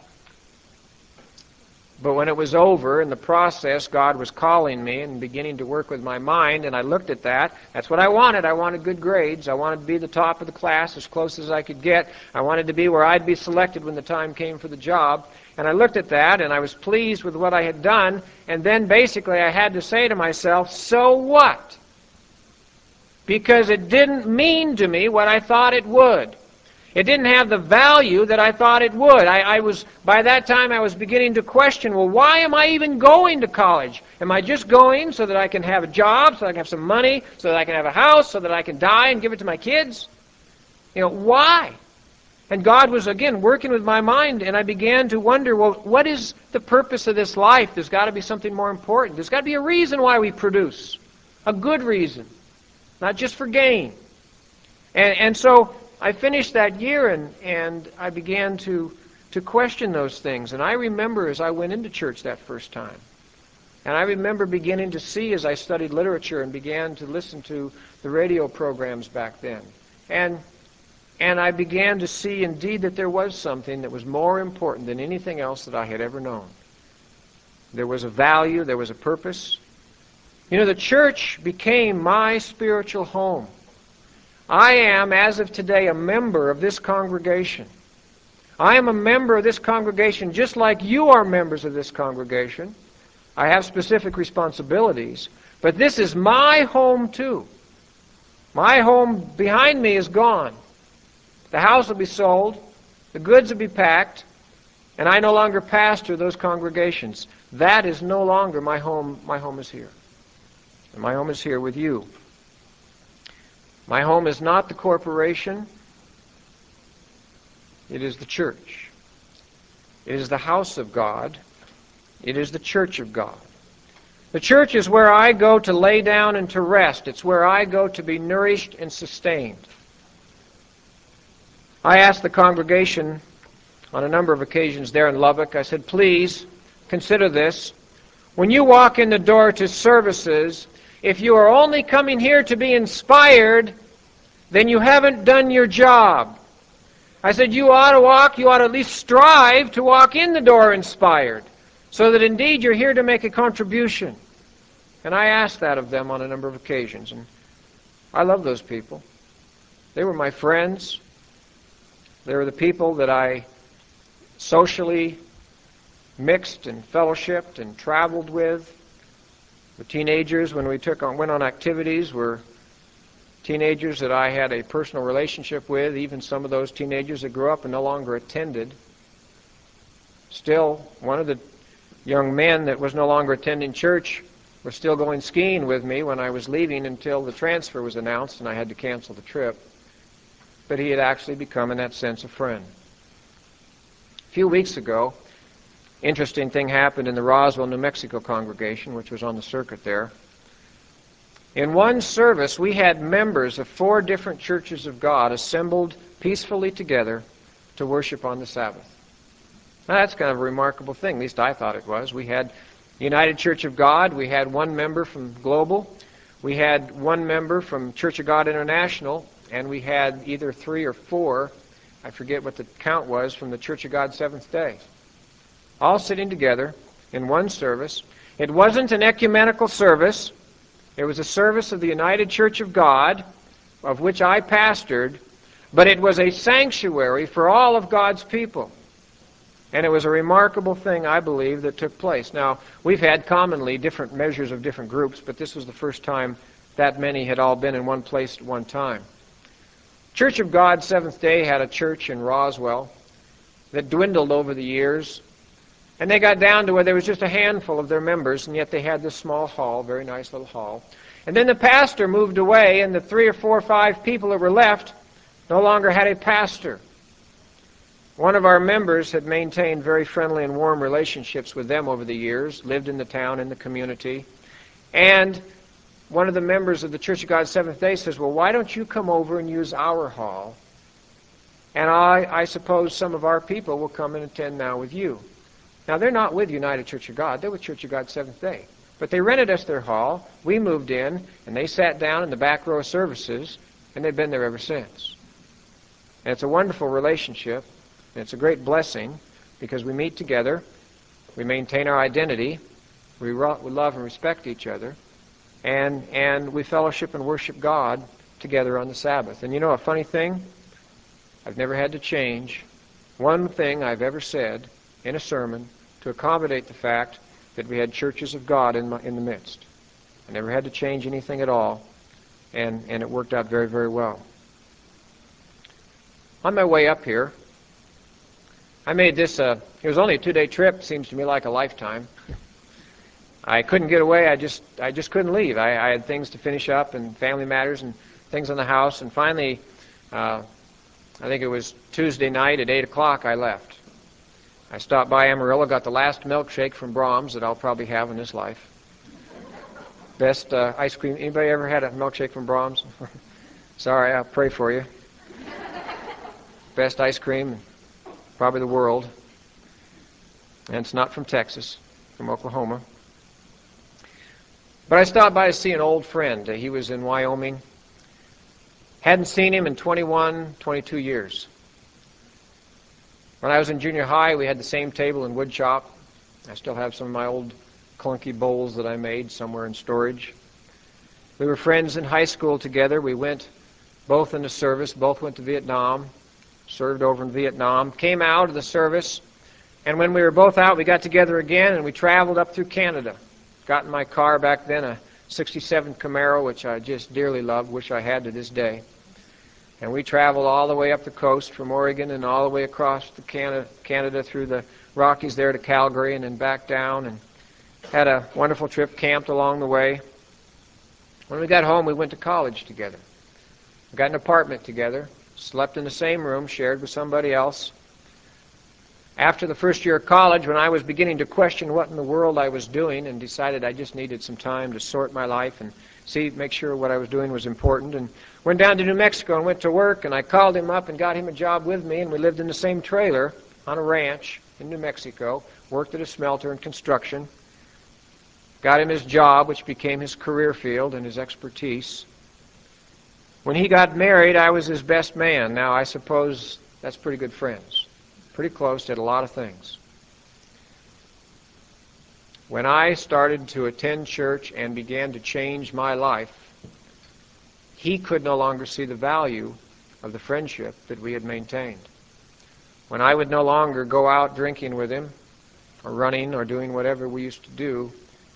But when it was over, in the process, God was calling me and beginning to work with my mind, and I looked at that. That's what I wanted. I wanted good grades. I wanted to be the top of the class, as close as I could get. I wanted to be where I'd be selected when the time came for the job. And I looked at that, and I was pleased with what I had done, and then basically I had to say to myself, so what? Because it didn't mean to me what I thought it would. It didn't have the value that I thought it would. I, I was, by that time, I was beginning to question, well, why am I even going to college? Am I just going so that I can have a job, so I can have some money, so that I can have a house, so that I can die and give it to my kids? You know, why? And God was, again, working with my mind, and I began to wonder, well, what is the purpose of this life? There's got to be something more important. There's got to be a reason why we produce. A good reason. Not just for gain. And, and so I finished that year, and, and I began to, to question those things. And I remember as I went into church that first time, and I remember beginning to see as I studied literature and began to listen to the radio programs back then. And And I began to see indeed that there was something that was more important than anything else that I had ever known. There was a value, there was a purpose. You know, the church became my spiritual home. I am, as of today, a member of this congregation. I am a member of this congregation just like you are members of this congregation. I have specific responsibilities, but this is my home too. My home behind me is gone. The house will be sold, the goods will be packed, and I no longer pastor those congregations. That is no longer my home. My home is here. And my home is here with you. My home is not the corporation. It is the church. It is the house of God. It is the church of God. The church is where I go to lay down and to rest. It's where I go to be nourished and sustained. I asked the congregation on a number of occasions there in Lubbock, I said, please, consider this. When you walk in the door to services, if you are only coming here to be inspired, then you haven't done your job. I said you ought to walk, you ought to at least strive to walk in the door inspired, so that indeed you're here to make a contribution. And I asked that of them on a number of occasions, and I love those people. They were my friends. They were the people that I socially mixed and fellowshipped and traveled with. The teenagers, when we took on, went on activities, were teenagers that I had a personal relationship with, even some of those teenagers that grew up and no longer attended. Still, one of the young men that was no longer attending church was still going skiing with me when I was leaving until the transfer was announced and I had to cancel the trip. But he had actually become, in that sense, a friend. A few weeks ago, interesting thing happened in the Roswell, New Mexico congregation, which was on the circuit there. In one service, we had members of four different churches of God assembled peacefully together to worship on the Sabbath. Now, that's kind of a remarkable thing. At least I thought it was. We had United Church of God. We had one member from Global. We had one member from Church of God International. And we had either three or four, I forget what the count was, from the Church of God Seventh Day. All sitting together in one service. It wasn't an ecumenical service. It was a service of the United Church of God, of which I pastored, but it was a sanctuary for all of God's people. And it was a remarkable thing, I believe, that took place. Now, we've had commonly different measures of different groups, but this was the first time that many had all been in one place at one time. Church of God Seventh Day had a church in Roswell that dwindled over the years. And they got down to where there was just a handful of their members, and yet they had this small hall, very nice little hall. And then the pastor moved away, and the three or four or five people that were left no longer had a pastor. One of our members had maintained very friendly and warm relationships with them over the years, lived in the town, in the community. And one of the members of the Church of God Seventh Day says, well, why don't you come over and use our hall? And I, I suppose some of our people will come and attend now with you. Now, they're not with United Church of God. They're with Church of God Seventh Day. But they rented us their hall. We moved in, and they sat down in the back row of services, and they've been there ever since. And it's a wonderful relationship, and it's a great blessing, because we meet together, we maintain our identity, we, ro- we love and respect each other, and, and we fellowship and worship God together on the Sabbath. And you know a funny thing? I've never had to change one thing I've ever said in a sermon to accommodate the fact that we had churches of God in, my, in the midst. I never had to change anything at all, and, and it worked out very, very well. On my way up here, I made this, uh, it was only a two-day trip, seems to me like a lifetime. I couldn't get away, I just I just couldn't leave. I, I had things to finish up and family matters and things in the house, and finally, uh, I think it was Tuesday night at eight o'clock I left. I stopped by Amarillo, got the last milkshake from Brahms that I'll probably have in this life. Best uh, ice cream. Anybody ever had a milkshake from Brahms? Sorry, I'll pray for you. Best ice cream, probably the world. And it's not from Texas, from Oklahoma. But I stopped by to see an old friend. He was in Wyoming. Hadn't seen him in twenty-one, twenty-two years. When I was in junior high, we had the same table in wood shop. I still have some of my old clunky bowls that I made somewhere in storage. We were friends in high school together. We went both into service, both went to Vietnam, served over in Vietnam, came out of the service, and when we were both out, we got together again and we traveled up through Canada. Got in my car back then, a sixty-seven Camaro, which I just dearly loved, wish I had to this day. And we traveled all the way up the coast from Oregon and all the way across to Canada, Canada through the Rockies there to Calgary and then back down, and had a wonderful trip, camped along the way. When we got home, we went to college together. We got an apartment together, slept in the same room, shared with somebody else. After the first year of college, when I was beginning to question what in the world I was doing and decided I just needed some time to sort my life and see, make sure what I was doing was important, and went down to New Mexico and went to work, and I called him up and got him a job with me, and we lived in the same trailer on a ranch in New Mexico, worked at a smelter in construction, got him his job, which became his career field and his expertise. When he got married, I was his best man. Now, I suppose that's pretty good friends. Pretty close, did a lot of things. When I started to attend church and began to change my life, he could no longer see the value of the friendship that we had maintained. When I would no longer go out drinking with him, or running, or doing whatever we used to do,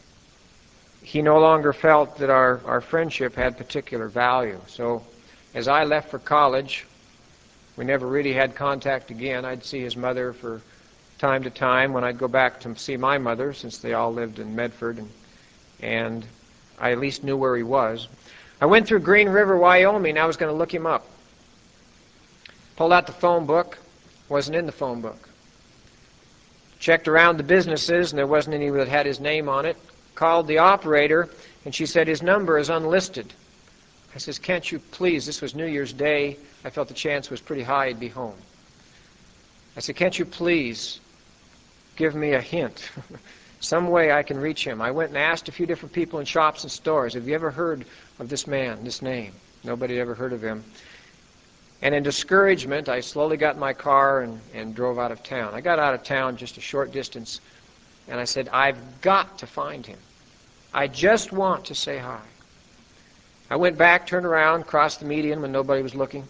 he no longer felt that our, our friendship had particular value. So as I left for college, we never really had contact again. I'd see his mother for time to time when I'd go back to see my mother, since they all lived in Medford, and, and I at least knew where he was. I went through Green River, Wyoming. I was going to look him up. Pulled out the phone book. Wasn't in the phone book. Checked around the businesses, and there wasn't any that had his name on it. Called the operator, and she said, his number is unlisted. I says, can't you please, this was New Year's Day. I felt the chance was pretty high he'd be home. I said, can't you please give me a hint? Some way I can reach him. I went and asked a few different people in shops and stores, have you ever heard of this man, this name? Nobody had ever heard of him. And in discouragement, I slowly got in my car and, and drove out of town. I got out of town just a short distance, and I said, I've got to find him. I just want to say hi. I went back, turned around, crossed the median when nobody was looking.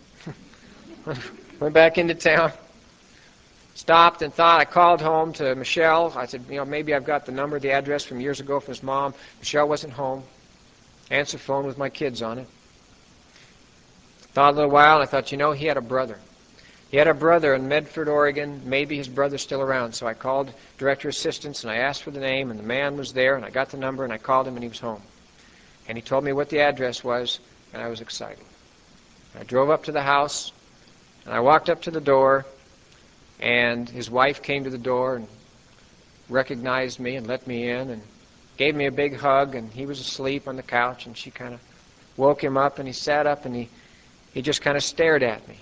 Went back into town. Stopped and thought. I called home to Michelle. I said, you know, maybe I've got the number, the address from years ago from his mom. Michelle wasn't home. Answered phone with my kids on it. Thought a little while, and I thought, you know, he had a brother. He had a brother in Medford, Oregon. Maybe his brother's still around. So I called Director Assistance, and I asked for the name, and the man was there, and I got the number, and I called him, and he was home. And he told me what the address was, and I was excited. I drove up to the house, and I walked up to the door, and his wife came to the door and recognized me and let me in and gave me a big hug, and he was asleep on the couch, and she kind of woke him up, and he sat up, and he, he just kind of stared at me.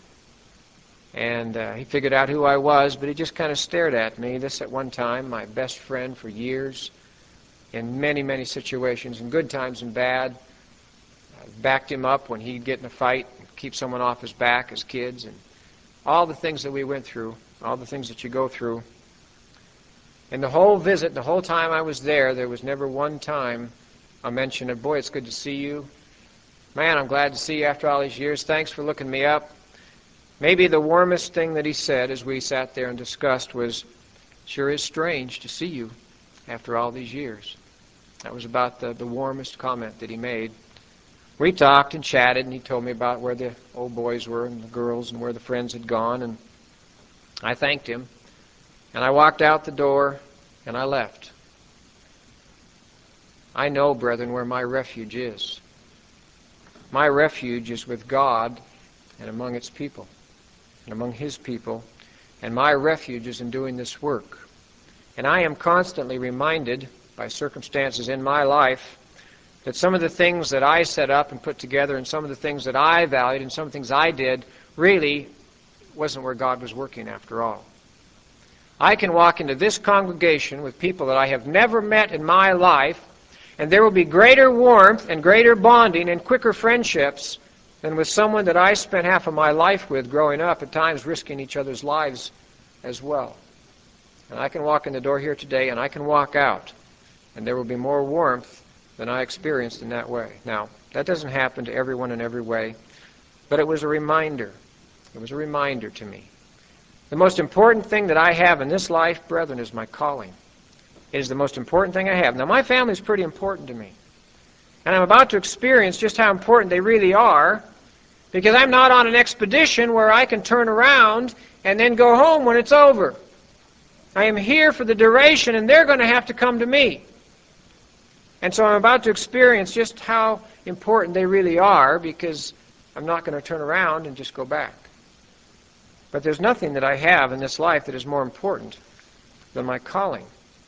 And uh, he figured out who I was, but he just kind of stared at me. This at one time, my best friend for years, in many, many situations, in good times and bad. I backed him up when he'd get in a fight, keep someone off his back as kids, and all the things that we went through, all the things that you go through. And the whole visit, the whole time I was there, there was never one time a mention of, boy, it's good to see you. Man, I'm glad to see you after all these years. Thanks for looking me up. Maybe the warmest thing that he said as we sat there and discussed was, sure is strange to see you after all these years. That was about the, the warmest comment that he made. We talked and chatted, and he told me about where the old boys were and the girls and where the friends had gone, and I thanked him. And I walked out the door, and I left. I know, brethren, where my refuge is. My refuge is with God and among its people, and among His people, and my refuge is in doing this work. And I am constantly reminded by circumstances in my life that some of the things that I set up and put together and some of the things that I valued and some of the things I did really wasn't where God was working after all. I can walk into this congregation with people that I have never met in my life, and there will be greater warmth and greater bonding and quicker friendships than with someone that I spent half of my life with growing up, at times risking each other's lives as well. And I can walk in the door here today, and I can walk out, and there will be more warmth than I experienced in that way. Now, that doesn't happen to everyone in every way, but it was a reminder. It was a reminder to me. The most important thing that I have in this life, brethren, is my calling. It is the most important thing I have. Now, my family is pretty important to me. And I'm about to experience just how important they really are, because I'm not on an expedition where I can turn around and then go home when it's over. I am here for the duration, and they're going to have to come to me. And so I'm about to experience just how important they really are, because I'm not going to turn around and just go back. But there's nothing that I have in this life that is more important than my calling.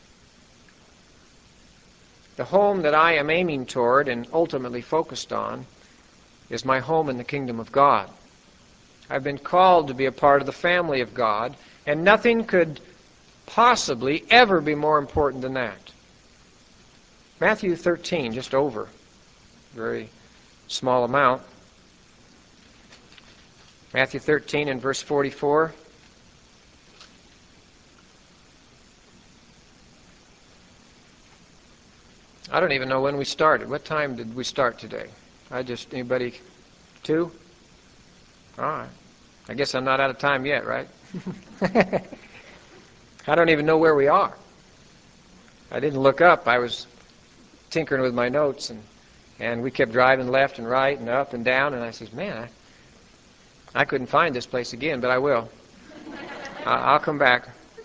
The home that I am aiming toward and ultimately focused on is my home in the kingdom of God. I've been called to be a part of the family of God, and nothing could possibly ever be more important than that? Matthew thirteen, just over. Very small amount. Matthew thirteen and verse forty-four. I don't even know when we started. What time did we start today? I just, anybody, two? All right. I guess I'm not out of time yet, right? I don't even know where we are. I didn't look up. I was tinkering with my notes, and, and we kept driving left and right and up and down, and I said, man, I, I couldn't find this place again, but I will. I'll come back.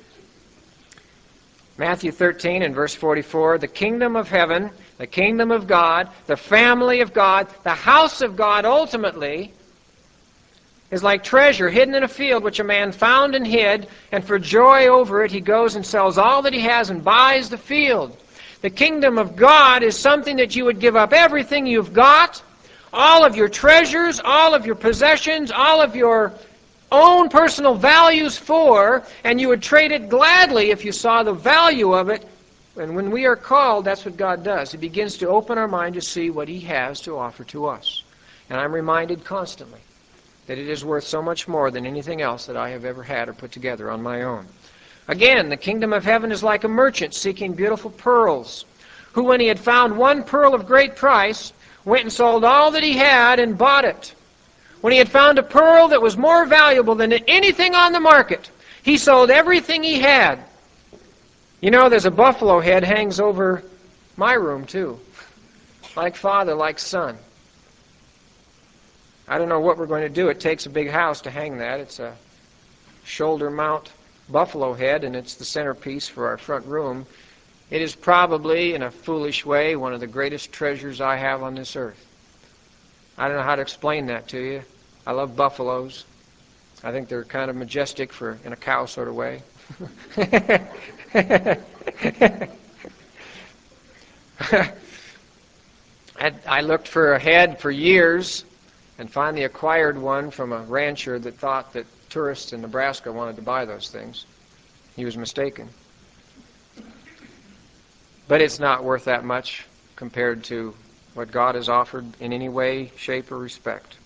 Matthew thirteen and verse forty-four, the kingdom of heaven, the kingdom of God, the family of God, the house of God ultimately is like treasure hidden in a field which a man found and hid, and for joy over it he goes and sells all that he has and buys the field. The kingdom of God is something that you would give up everything you've got, all of your treasures, all of your possessions, all of your own personal values for, and you would trade it gladly if you saw the value of it. And when we are called, that's what God does. He begins to open our mind to see what He has to offer to us. And I'm reminded constantly that it is worth so much more than anything else that I have ever had or put together on my own. Again, the kingdom of heaven is like a merchant seeking beautiful pearls, who when he had found one pearl of great price, went and sold all that he had and bought it. When he had found a pearl that was more valuable than anything on the market, he sold everything he had. You know, there's a buffalo head hangs over my room too. Like father, like son. I don't know what we're going to do. It takes a big house to hang that. It's a shoulder mount buffalo head, and it's the centerpiece for our front room. It is probably, in a foolish way, one of the greatest treasures I have on this earth. I don't know how to explain that to you. I love buffaloes. I think they're kind of majestic for in a cow sort of way. I, I looked for a head for years and finally acquired one from a rancher that thought that tourists in Nebraska wanted to buy those things. He was mistaken. But it's not worth that much compared to what God has offered in any way, shape, or respect.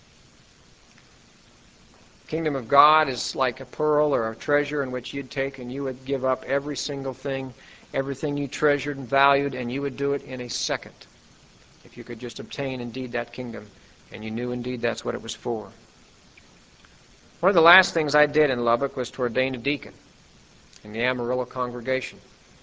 The kingdom of God is like a pearl or a treasure in which you'd take and you would give up every single thing, everything you treasured and valued, and you would do it in a second if you could just obtain indeed that kingdom and you knew indeed that's what it was for. One of the last things I did in Lubbock was to ordain a deacon in the Amarillo congregation.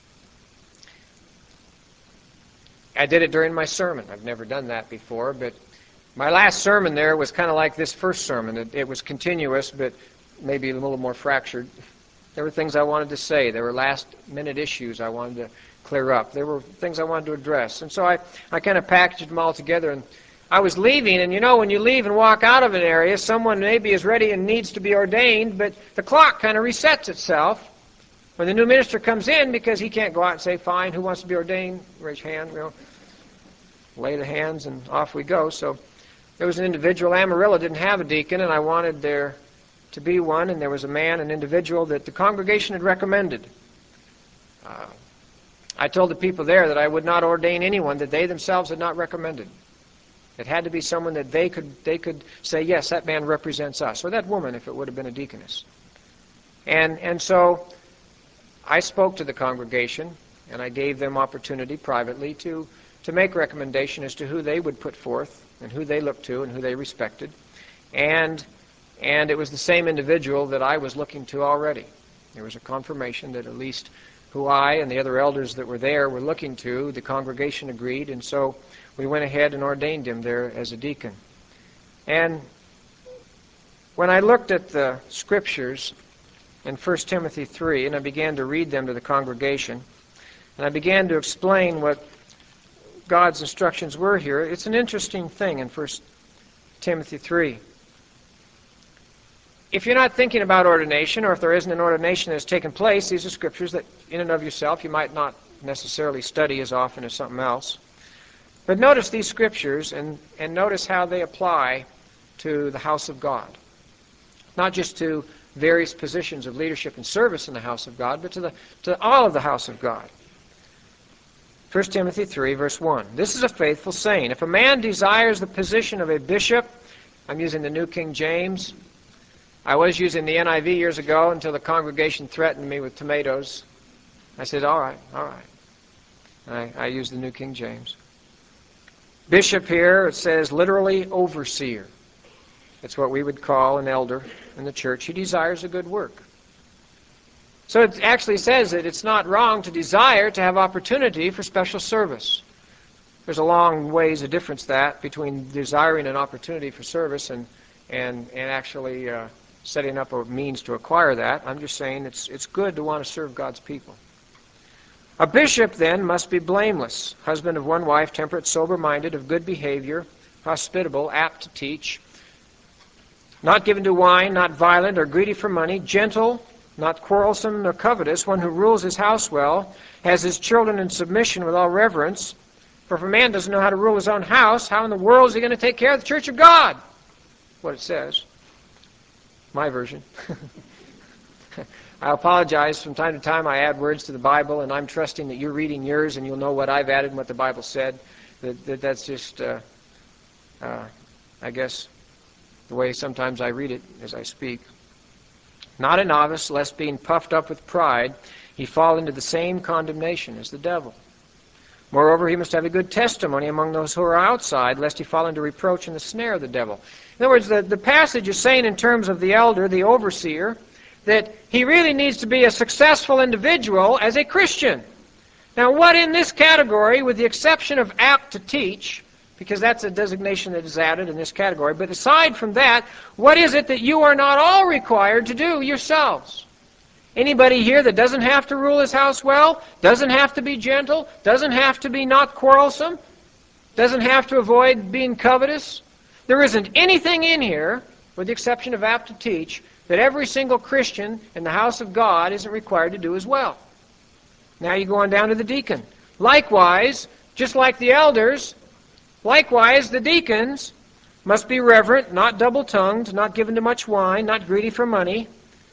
I did it during my sermon. I've never done that before, but my last sermon there was kind of like this first sermon. It, it was continuous, but maybe a little more fractured. There were things I wanted to say. There were last-minute issues I wanted to clear up. There were things I wanted to address. And so I, I kind of packaged them all together, and I was leaving, and you know, when you leave and walk out of an area, someone maybe is ready and needs to be ordained, but the clock kind of resets itself when the new minister comes in, because he can't go out and say, fine, who wants to be ordained? Raise your hand, you know, lay the hands, and off we go. So there was an individual. Amarillo didn't have a deacon, and I wanted there to be one, and there was a man, an individual that the congregation had recommended. Uh, I told the people there that I would not ordain anyone that they themselves had not recommended. It had to be someone that they could they could say, yes, that man represents us, or that woman if it would have been a deaconess. And and so I spoke to the congregation, and I gave them opportunity privately to, to make recommendation as to who they would put forth and who they looked to and who they respected. And, and it was the same individual that I was looking to already. There was a confirmation that at least who I and the other elders that were there were looking to, the congregation agreed, and so we went ahead and ordained him there as a deacon. And when I looked at the scriptures in First Timothy three, and I began to read them to the congregation, and I began to explain what God's instructions were here, it's an interesting thing in First Timothy three. If you're not thinking about ordination, or if there isn't an ordination that has taken place, these are scriptures that in and of yourself you might not necessarily study as often as something else. But notice these scriptures, and, and notice how they apply to the house of God. Not just to various positions of leadership and service in the house of God, but to, the, to all of the house of God. First Timothy three, verse one. This is a faithful saying. If a man desires the position of a bishop, I'm using the New King James. I was using the N I V years ago until the congregation threatened me with tomatoes. I said, all right, all right. I, I used the New King James. Bishop here, it says literally overseer. It's what we would call an elder in the church. He desires a good work. So it actually says that it's not wrong to desire to have opportunity for special service. There's a long ways of difference that between desiring an opportunity for service and and and actually uh, setting up a means to acquire that. I'm just saying it's it's good to want to serve God's people. A bishop then must be blameless, husband of one wife, temperate, sober-minded, of good behavior, hospitable, apt to teach, not given to wine, not violent or greedy for money, gentle, not quarrelsome nor covetous, one who rules his house well, has his children in submission with all reverence. For if a man doesn't know how to rule his own house, how in the world is he going to take care of the church of God? What it says. My version. I apologize. From time to time I add words to the Bible, and I'm trusting that you're reading yours and you'll know what I've added and what the Bible said. That, that That's just, uh, uh, I guess, the way sometimes I read it as I speak. Not a novice, lest being puffed up with pride, he fall into the same condemnation as the devil. Moreover, he must have a good testimony among those who are outside, lest he fall into reproach and the snare of the devil. In other words, the, the passage is saying in terms of the elder, the overseer, that he really needs to be a successful individual as a Christian. Now, what in this category, with the exception of apt to teach, because that's a designation that is added in this category, but aside from that, what is it that you are not all required to do yourselves? Anybody here that doesn't have to rule his house well, doesn't have to be gentle, doesn't have to be not quarrelsome, doesn't have to avoid being covetous? There isn't anything in here, with the exception of apt to teach, that every single Christian in the house of God isn't required to do as well. Now you go on down to the deacon. Likewise, just like the elders, likewise the deacons must be reverent, not double-tongued, not given to much wine, not greedy for money.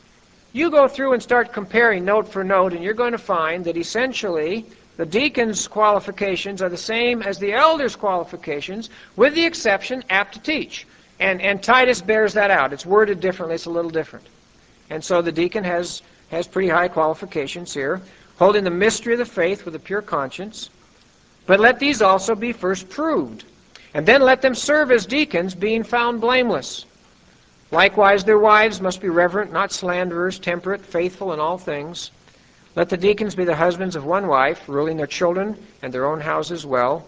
You go through and start comparing note for note, and you're going to find that essentially the deacon's qualifications are the same as the elder's qualifications, with the exception apt to teach. And, and Titus bears that out. It's worded differently. It's a little different. And so the deacon has, has pretty high qualifications here, holding the mystery of the faith with a pure conscience. But let these also be first proved, and then let them serve as deacons, being found blameless. Likewise, their wives must be reverent, not slanderers, temperate, faithful in all things. Let the deacons be the husbands of one wife, ruling their children and their own houses well.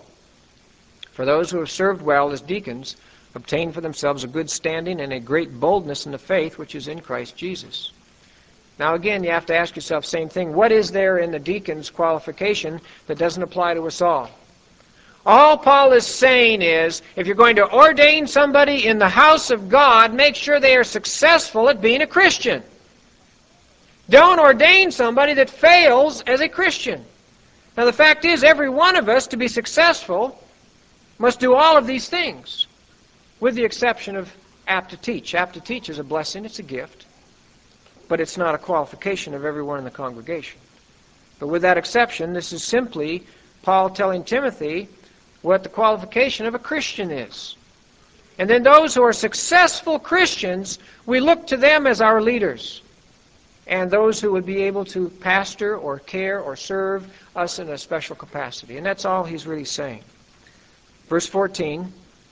For those who have served well as deacons obtain for themselves a good standing and a great boldness in the faith which is in Christ Jesus. Now again, you have to ask yourself the same thing. What is there in the deacon's qualification that doesn't apply to us all? All Paul is saying is, if you're going to ordain somebody in the house of God, make sure they are successful at being a Christian. Don't ordain somebody that fails as a Christian. Now the fact is, every one of us, to be successful, must do all of these things, with the exception of apt to teach. Apt to teach is a blessing, it's a gift, but it's not a qualification of everyone in the congregation. But with that exception, this is simply Paul telling Timothy what the qualification of a Christian is. And then those who are successful Christians, we look to them as our leaders. And those who would be able to pastor or care or serve us in a special capacity. And that's all he's really saying. Verse fourteen,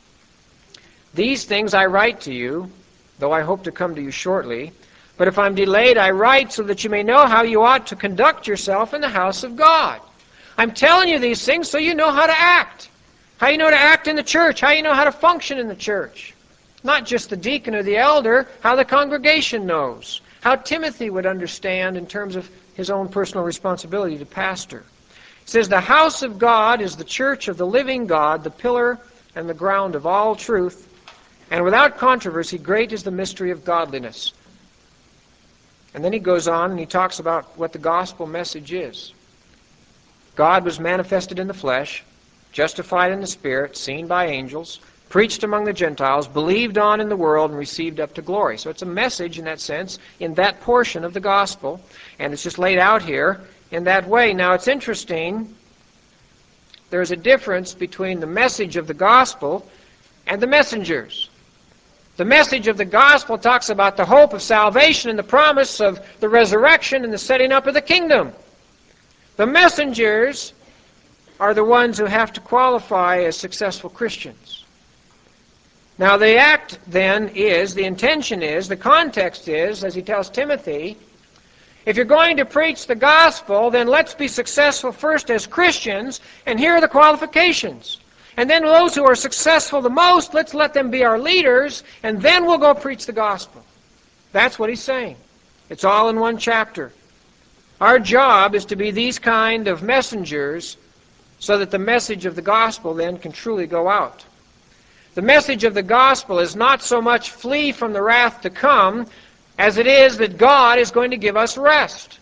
these things I write to you, though I hope to come to you shortly. But if I'm delayed, I write so that you may know how you ought to conduct yourself in the house of God. I'm telling you these things so you know how to act. How you know to act in the church. How you know how to function in the church. Not just the deacon or the elder, how the congregation knows. How Timothy would understand in terms of his own personal responsibility to pastor. It says, the house of God is the church of the living God, the pillar and the ground of all truth. And without controversy, great is the mystery of godliness. And then he goes on and he talks about what the gospel message is. God was manifested in the flesh, justified in the Spirit, seen by angels, preached among the Gentiles, believed on in the world, and received up to glory. So it's a message in that sense, in that portion of the gospel, and it's just laid out here in that way. Now it's interesting, there's a difference between the message of the gospel and the messengers. The message of the gospel talks about the hope of salvation and the promise of the resurrection and the setting up of the kingdom. The messengers are the ones who have to qualify as successful Christians. Now the act then is, the intention is, the context is, as he tells Timothy, if you're going to preach the gospel, then let's be successful first as Christians, and here are the qualifications. And then those who are successful the most, let's let them be our leaders, and then we'll go preach the gospel. That's what he's saying. It's all in one chapter. Our job is to be these kind of messengers so that the message of the gospel then can truly go out. The message of the gospel is not so much flee from the wrath to come as it is that God is going to give us rest.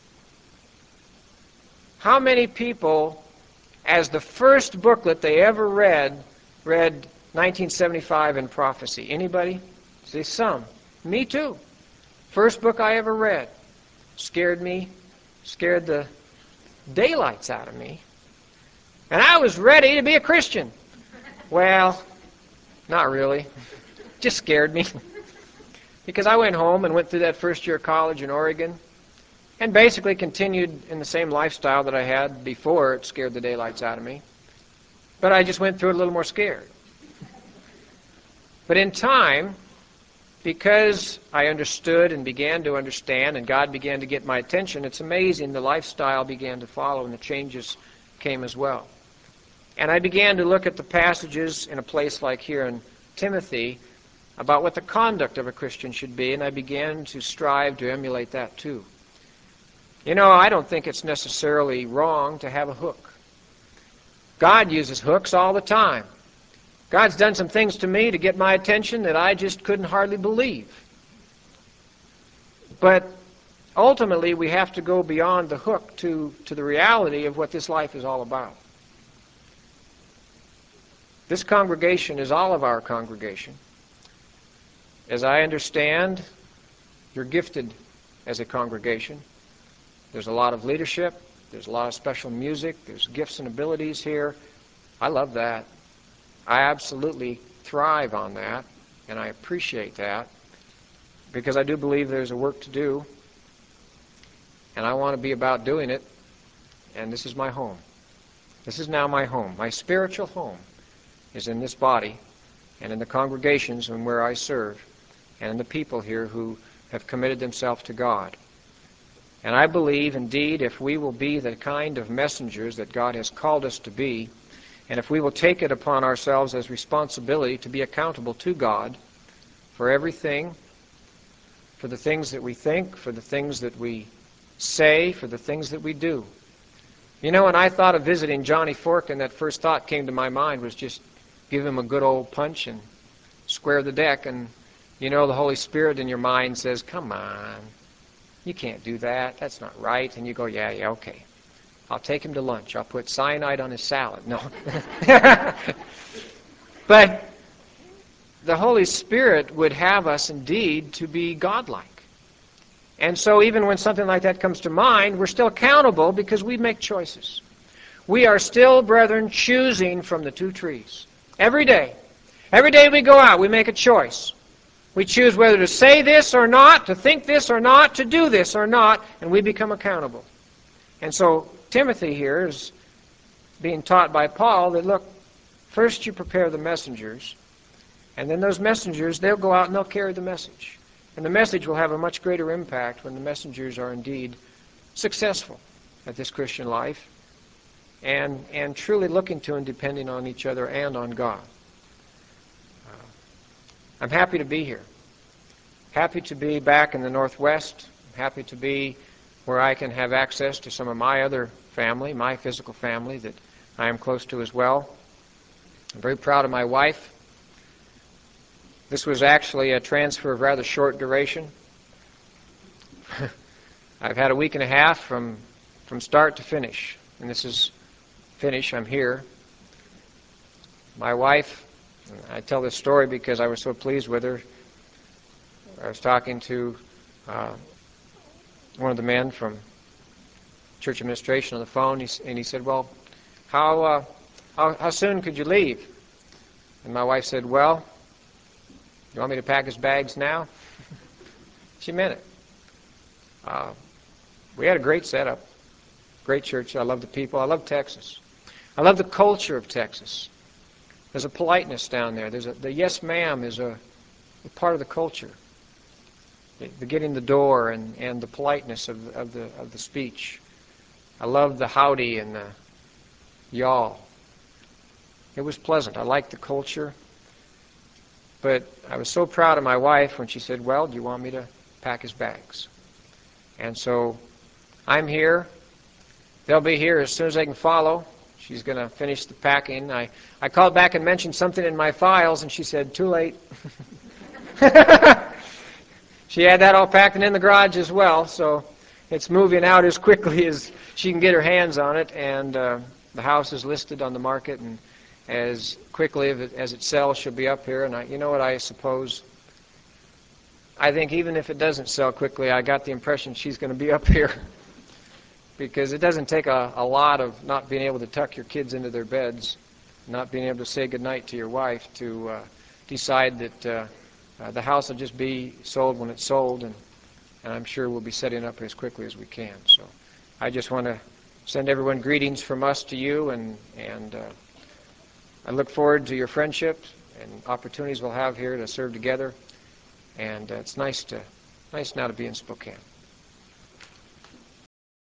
How many people, as the first booklet they ever read, read nineteen seventy-five in Prophecy? Anybody? See, some. Me too. First book I ever read. Scared me. Scared the daylights out of me. And I was ready to be a Christian. Well, not really. Just scared me. Because I went home and went through that first year of college in Oregon and basically continued in the same lifestyle that I had before it scared the daylights out of me. But I just went through it a little more scared. But in time, because I understood and began to understand and God began to get my attention, it's amazing the lifestyle began to follow and the changes came as well. And I began to look at the passages in a place like here in Timothy about what the conduct of a Christian should be, and I began to strive to emulate that too. You know, I don't think it's necessarily wrong to have a hook. God uses hooks all the time. God's done some things to me to get my attention that I just couldn't hardly believe. But ultimately, we have to go beyond the hook to, to the reality of what this life is all about. This congregation is all of our congregation. As I understand, you're gifted as a congregation. There's a lot of leadership. There's a lot of special music. There's gifts and abilities here. I love that. I absolutely thrive on that, and I appreciate that because I do believe there's a work to do, and I want to be about doing it, and this is my home. This is now my home. My spiritual home is in this body and in the congregations and where I serve, and the people here who have committed themselves to God. And I believe, indeed, if we will be the kind of messengers that God has called us to be, and if we will take it upon ourselves as responsibility to be accountable to God for everything, for the things that we think, for the things that we say, for the things that we do. You know, when I thought of visiting Johnny Forkin, that first thought came to my mind was just give him a good old punch and square the deck, and you know, the Holy Spirit in your mind says, come on, you can't do that. That's not right. And you go, yeah, yeah, okay. I'll take him to lunch. I'll put cyanide on his salad. No. But the Holy Spirit would have us indeed to be godlike. And so even when something like that comes to mind, we're still accountable because we make choices. We are still, brethren, choosing from the two trees. Every day. Every day we go out, we make a choice. We choose whether to say this or not, to think this or not, to do this or not, and we become accountable. And so Timothy here is being taught by Paul that, look, first you prepare the messengers, and then those messengers, they'll go out and they'll carry the message. And the message will have a much greater impact when the messengers are indeed successful at this Christian life and, and truly looking to and depending on each other and on God. I'm happy to be here. Happy to be back in the Northwest. Happy to be where I can have access to some of my other family, my physical family that I am close to as well. I'm very proud of my wife. This was actually a transfer of rather short duration. I've had a week and a half from, from start to finish, and this is finish. I'm here. My wife I tell this story because I was so pleased with her. I was talking to uh, one of the men from church administration on the phone, and he said, well, how, uh, how, how soon could you leave? And my wife said, well, you want me to pack his bags now? She meant it. Uh, we had a great setup, great church. I love the people. I love Texas. I love the culture of Texas. There's a politeness down there. There's a, the yes ma'am is a, a part of the culture. The, the getting the door and, and the politeness of, of, the, of the speech. I love the howdy and the y'all. It was pleasant. I liked the culture. But I was so proud of my wife when she said, well, do you want me to pack his bags? And so I'm here. They'll be here as soon as they can follow. She's going to finish the packing. I, I called back and mentioned something in my files, and she said, too late. She had that all packed and in the garage as well, so it's moving out as quickly as she can get her hands on it, and uh, the house is listed on the market, and as quickly as it, as it sells, she'll be up here. And I, you know what, I suppose, I think even if it doesn't sell quickly, I got the impression she's going to be up here. Because it doesn't take a, a lot of not being able to tuck your kids into their beds, not being able to say goodnight to your wife to uh, decide that uh, uh, the house will just be sold when it's sold, and, and I'm sure we'll be setting up as quickly as we can. So I just want to send everyone greetings from us to you, and, and uh, I look forward to your friendship and opportunities we'll have here to serve together. And uh, it's nice to nice now to be in Spokane.